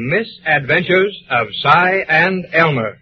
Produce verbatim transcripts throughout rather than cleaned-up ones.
Misadventures of Cy and Elmer.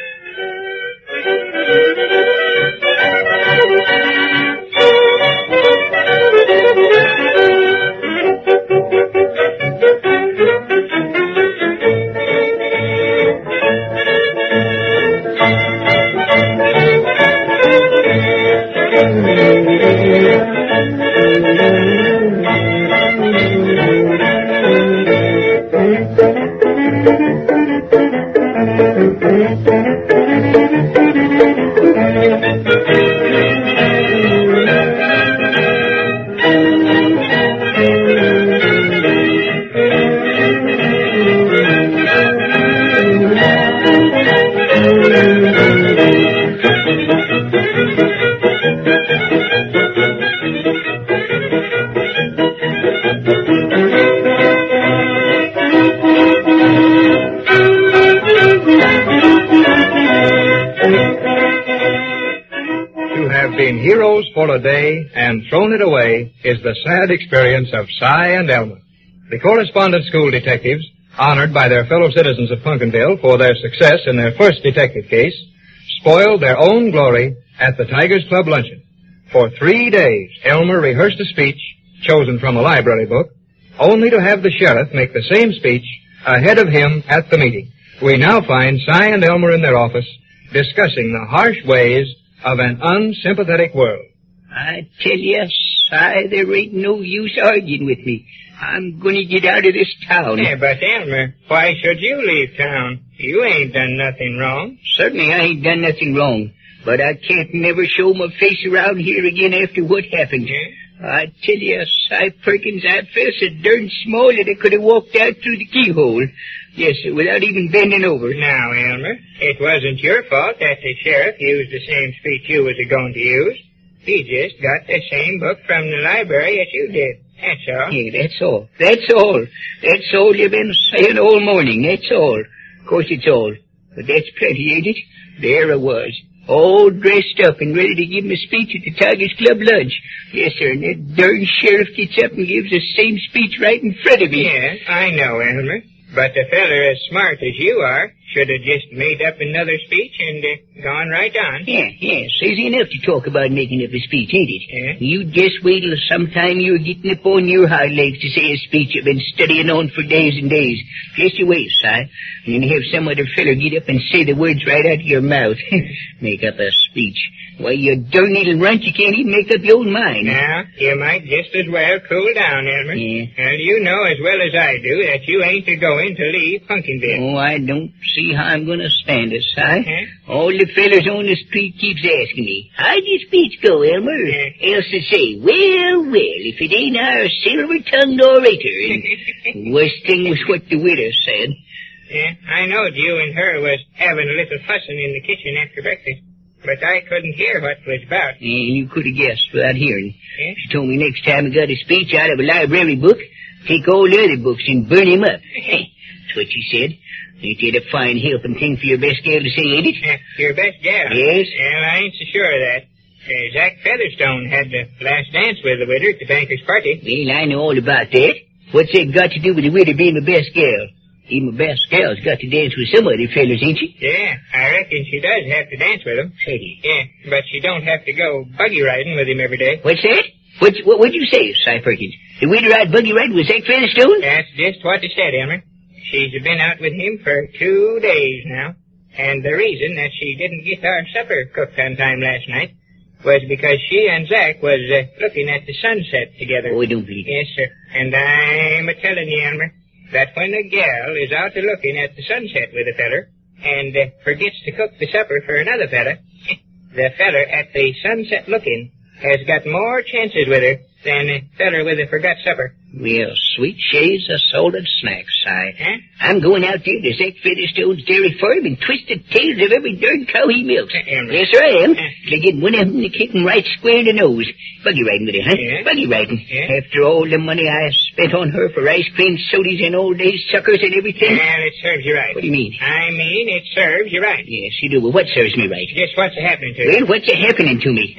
Heroes for a day and thrown it away is the sad experience of Cy and Elmer. The correspondence school detectives, honored by their fellow citizens of Punkenville for their success in their first detective case, spoiled their own glory at the Tigers Club luncheon. For three days, Elmer rehearsed a speech chosen from a library book, only to have the sheriff make the same speech ahead of him at the meeting. We now find Cy and Elmer in their office discussing the harsh ways of an unsympathetic world. I tell you, Si, there ain't no use arguing with me. I'm going to get out of this town. Yeah, but Elmer, why should you leave town? You ain't done nothing wrong. Certainly I ain't done nothing wrong, but I can't never show my face around here again after what happened. Yeah? I tell you, Si Perkins, I felt so darn small that I could have walked out through the keyhole. Yes, sir, without even bending over. Now, Elmer, it wasn't your fault that the sheriff used the same speech you was going to use. He just got the same book from the library as you did. That's all. Yeah, that's all. That's all. That's all you've been saying all morning. That's all. Of course it's all. But that's plenty, ain't it? There I was, all dressed up and ready to give my speech at the Tigers Club lunch. Yes, sir, and that darn sheriff gets up and gives the same speech right in front of me. Yes, I know, Elmer. But a feller as smart as you are should have just made up another speech and uh, gone right on. Yeah, yeah, so easy enough to talk about making up a speech, ain't it? Yeah. You just wait till sometime you're getting up on your hind legs to say a speech you've been studying on for days and days. Just you wait, Si, and then have some other feller get up and say the words right out of your mouth. Make up a speech. Why, you darn little runt, you can't even make up your own mind. Now, you might just as well cool down, Elmer. Yeah. Well, you know as well as I do that you ain't a-going to leave Punkenville. Oh, I don't see how I'm going to stand it, Si. Huh? All the fellers on the street keeps asking me, how'd your speech go, Elmer? Yeah. Else to say, well, well, if it ain't our silver-tongued orator. And worst thing was what the widow said. Yeah, I knowed you and her was having a little fussing in the kitchen after breakfast. But I couldn't hear what it was about. And you could have guessed without hearing. Yeah? She told me next time I got a speech out of a library book, take all the other books and burn him up. That's what she said. Ain't that a fine helping thing for your best gal to say, ain't it? Yeah, your best gal? Yes. Well, I ain't so sure of that. Uh, Zach Featherstone had the last dance with the widow at the banker's party. Well, I know all about that. What's that got to do with the widow being my best gal? Even my best gal's got to dance with some other fellas, ain't she? Yeah, I reckon she does have to dance with him. Say, Yeah, but she don't have to go buggy riding with him every day. what's that? What, what, what'd you say, Si Perkins? The widow ride buggy ride with Zach Featherstone? That's just what they said, Elmer. She's been out with him for two days now. And the reason that she didn't get our supper cooked on time last night was because she and Zach was uh, looking at the sunset together. Oh, I don't believe it. Yes, sir. And I'm a-telling you, Elmer, that when a gal is out a-looking at the sunset with a feller and uh, forgets to cook the supper for another fella, the feller at the sunset looking has got more chances with her than a feller with a forgot supper. Well, sweet shades of salted snacks, Si. Huh? I'm going out there to Zach Featherstone's dairy farm and twist the tails of every darn cow he milks. Uh, Elmer. Yes, sir, I am. Uh. To get one of them to kick him right square in the nose. Buggy riding with her, huh? Yeah. Buggy riding. Yeah. After all the money I spent on her for ice cream, sodas, and old days suckers and everything. Well, it serves you right. What do you mean? I mean, it serves you right. Yes, you do. Well, what serves me right? Just what's happening to you. Well, what's happening to me? Huh.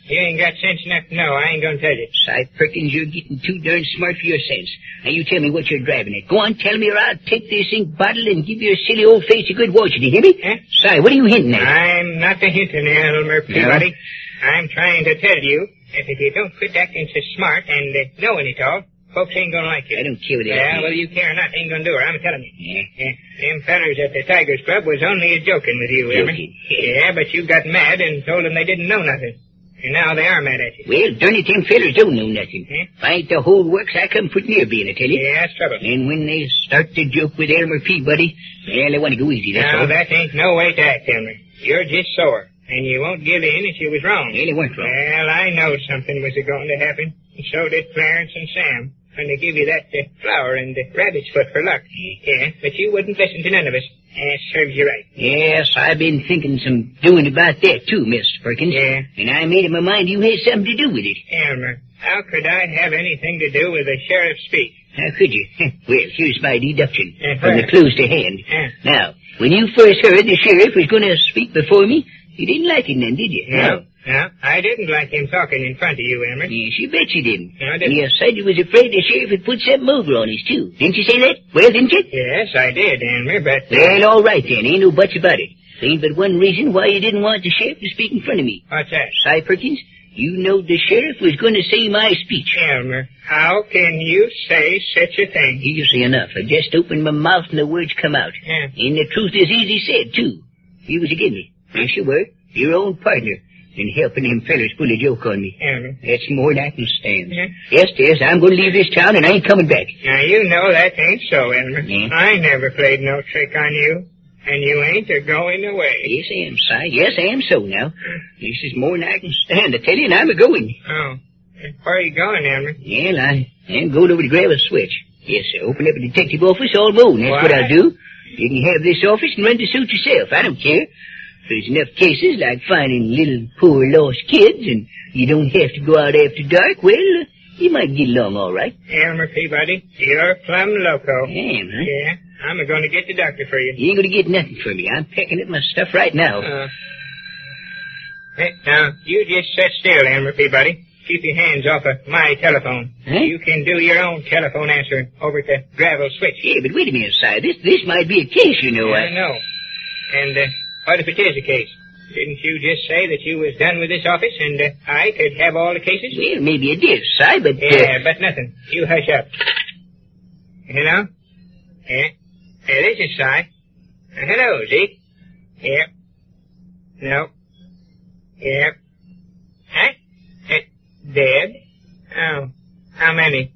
You ain't got sense enough to know. I ain't gonna tell you. Si Perkins, you're getting too darn smart for your sense. Now you tell me what you're driving at. Go on, tell me, or I'll take this ink bottle and give your silly old face a good washing. You hear me? Huh? Si, what are you hinting at? I'm not a hinting, Elmer Peabody. No? I'm trying to tell you that if you don't quit acting so smart and uh, knowing it all, folks ain't gonna like you. I don't care what that Yeah, means. whether you care or not, ain't gonna do it. I'm telling you. Yeah. Yeah. Them fellers at the Tigers Club was only a joking with you, Elmer. Joking. Yeah, but you got mad and told them they didn't know nothing. And now they are mad at you. Well, darn it, them fellers don't know nothing. Hmm? If I ain't the whole works, I come pretty near being, I tell you. Yeah, that's trouble. And when they start to joke with Elmer Peabody, well, they want to go easy, that's Now, all. that ain't no way to act, Elmer. You're just sore. And you won't give in if you was wrong. Well, they weren't wrong. Well, I know something was going to happen. And so did Clarence and Sam. When they give you that uh, flower and the rabbit's foot for luck. Yeah, but you wouldn't listen to none of us. And serves you right. Yes, I've been thinking some doing about that, too, Mister Perkins. Yeah. And I made up my mind you had something to do with it. Elmer, how could I have anything to do with the sheriff's speech? How could you? Well, here's my deduction Uh, from the what? clues to hand. Uh. Now, when you first heard the sheriff was going to speak before me, you didn't like him then, did you? No. No, I didn't like him talking in front of you, Elmer. Yes, you bet you didn't. No, I didn't. You said you was afraid the sheriff would put something over on us, too. Didn't you say that? Well, didn't you? Yes, I did, Elmer, but... Well, all right then. Ain't no buts about it. There ain't but one reason why you didn't want the sheriff to speak in front of me. What's that? Si Perkins, you know the sheriff was going to say my speech. Elmer, how can you say such a thing? Easy enough. I just opened my mouth and the words come out. Yeah. And the truth is easy said, too. You was against me. Yes, you were. Your own partner. And helping them fellers pull a joke on me. Elmer. That's more than I can stand. Yeah. Yes, yes, I'm going to leave this town and I ain't coming back. Now, you know that ain't so, Elmer. Yeah. I never played no trick on you. And you ain't a-going away. Yes, I am, Si. Yes, I am so now. This is more than I can stand, I tell you, and I'm a-going. Oh. Where are you going, Elmer? Well, I am going over to grab a switch. Yes, sir. Open up a detective office all alone. That's Why? what I'll do. You can have this office and run to suit yourself. I don't care. There's enough cases like finding little poor lost kids, and you don't have to go out after dark. Well, uh, you might get along all right. Elmer Peabody, you're plumb loco. I am, huh? Yeah, I'm going to get the doctor for you. You ain't going to get nothing from me. I'm packing up my stuff right now. Uh, hey, now, you just sit still, Elmer Peabody. Keep your hands off of my telephone. Huh? You can do your own telephone answering over at the gravel switch. Yeah, but wait a minute, Si. This, this might be a case, you know. I know. And, uh, what if it is a case? Didn't you just say that you was done with this office and uh, I could have all the cases? Well, maybe it is, Si, but... Uh, Yeah, but nothing. You hush up. You know? Yeah. Hey, this is Si. Uh, hello, Zeke. Yep. No. Yep. Huh? Uh, dead? Oh. How many?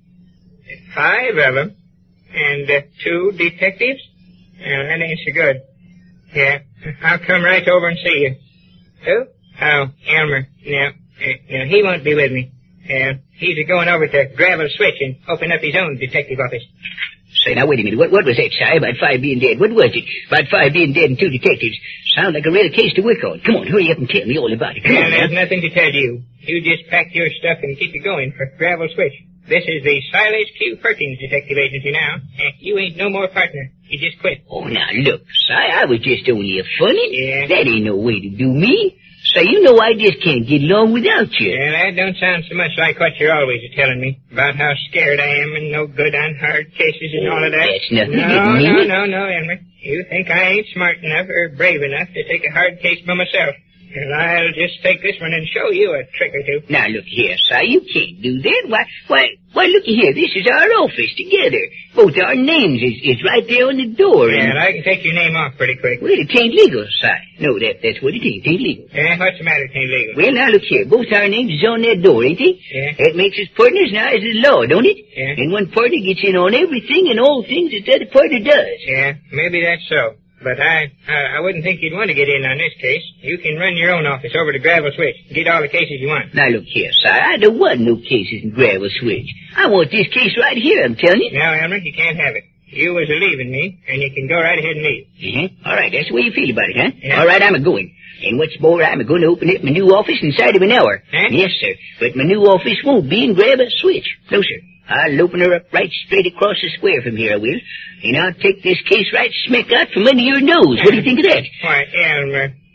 Five of them. And uh, two detectives? Oh, that ain't so good. Yeah. I'll come right over and see you. Who? Oh, Elmer. No. Uh, no, he won't be with me. Uh, he's going over to Gravel Switch and open up his own detective office. Say, now, wait a minute. What, what was that, Si, about five being dead? What was it? About five being dead and two detectives. Sound like a real case to work on. Come on, hurry up and tell me all about it. Come Yeah, on, there's now. nothing to tell you. You just pack your stuff and keep it going for Gravel Switch. This is the Silas Q. Perkins Detective Agency now. Eh, you ain't no more partner. You just quit. Oh, now, look, Si, I was just only a funny. Yeah. That ain't no way to do me. Say, you know I just can't get along without you. Yeah, that don't sound so much like what you're always telling me about how scared I am and no good on hard cases and all of that. That's nothing No, to do with no, me. no, no, Elmer. You think I ain't smart enough or brave enough to take a hard case by myself. Well, I'll just take this one and show you a trick or two. Now, look here, Si, you can't do that. Why, why, why, looky here. This is our office together. Both our names is, is right there on the door. Yeah, and, and I can take your name off pretty quick. well, it ain't legal, Si. No, that, that's what it is. It ain't legal. Yeah, what's the matter? It ain't legal. Well, now, look here. Both our names is on that door, ain't they? Yeah. That makes us partners now as the law, don't it? Yeah. And one partner gets in on everything and all things that the other partner does. Yeah, maybe that's so. But I, uh, I wouldn't think you'd want to get in on this case. You can run your own office over to Gravel Switch and get all the cases you want. Now, look here, Si. I don't want no cases in Gravel Switch. I want this case right here, I'm telling you. Now, Elmer, you can't have it. You was a-leaving me, and you can go right ahead and leave. Uh-huh. All right, that's the way you feel about it, huh? Yeah. All right, I'm a-going. And what's more, I'm a-going to open up my new office inside of an hour. Huh? Yes, sir. But my new office won't be in Gravel Switch. No, sir. I'll open her up right straight across the square from here, I will. And I'll take this case right smack out from under your nose. What do you think of that? Why, Elmer,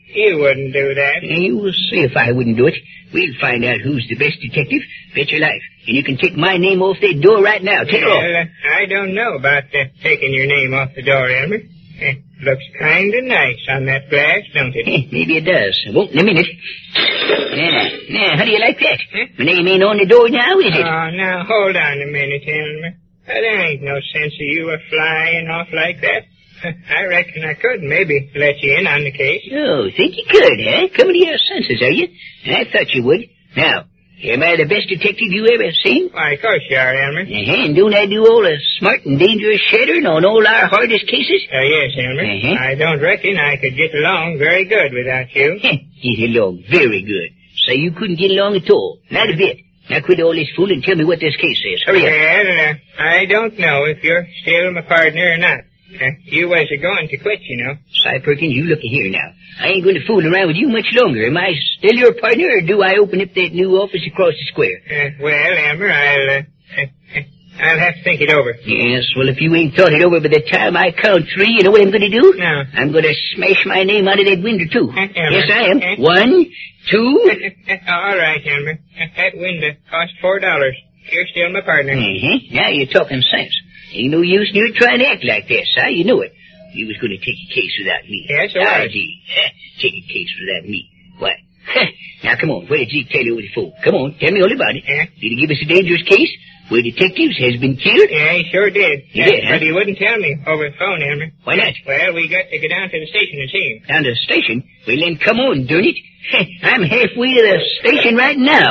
You wouldn't do that. You will see if I wouldn't do it. We'll find out who's the best detective. Bet your life. And you can take my name off that door right now. Take well, it off. Uh, I don't know about uh, taking your name off the door, Elmer. It looks kind of nice on that glass, don't it? Maybe it does. I won't in a minute. Now, now, how do you like that? Huh? My name ain't on the door now, is it? Oh, now, hold on a minute, Elmer. Uh, there ain't no sense of you a flying off like that. I reckon I could maybe let you in on the case. Oh, think you could, huh? Coming to your senses, are you? I thought you would. Now, am I the best detective you ever seen? Why, of course you are, Elmer. Uh-huh, and don't I do all the smart and dangerous shadowing on all our hardest cases? Uh, yes, Elmer. Uh-huh. I don't reckon I could get along very good without you. Get along very good. Say you couldn't get along at all. Not a bit. Now quit all this fooling and tell me what this case says. Hurry up. Well, uh, I don't know if you're still my partner or not. Uh, you was a going to quit, you know. Cy Perkins, you look here now. I ain't going to fool around with you much longer. Am I still your partner, or do I open up that new office across the square? Uh, well, Elmer, I'll, uh, I'll have to think it over. Yes, well, if you ain't thought it over by the time I count three, you know what I'm going to do? No. I'm going to smash my name out of that window, too. Uh, Elmer. Yes, I am. Uh, One, two... All right, Elmer. Uh, that window cost four dollars. You're still my partner. Uh-huh. Now you're talking sense. Ain't no use in you trying to act like this, huh? You knew it. You was going to take a case without me. Yes, I was. Ah, gee. Take a case without me. What? Now, come on. What did Zeke tell you over the phone? Come on. Tell me all about it. Yeah. Did he give us a dangerous case where detectives has been killed? Yeah, he sure did. He Uh, did, huh? But he wouldn't tell me over the phone, Elmer. Why not? Well, we got to go down to the station and see him. Down to the station? Well, then come on, darn it. I'm halfway to the station right now.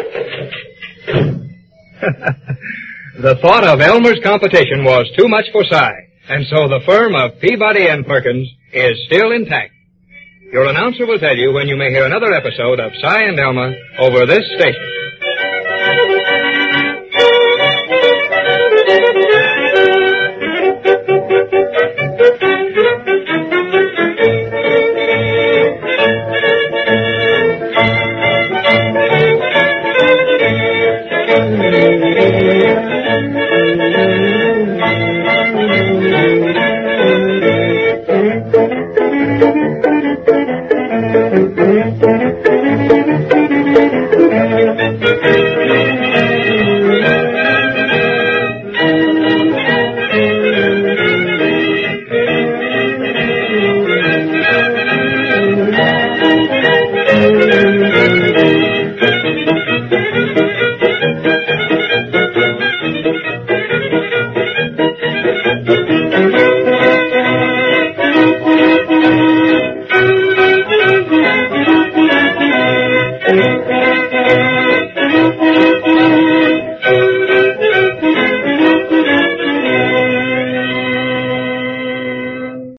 The thought of Elmer's competition was too much for Cy, and so the firm of Peabody and Perkins is still intact. Your announcer will tell you when you may hear another episode of Cy and Elmer over this station.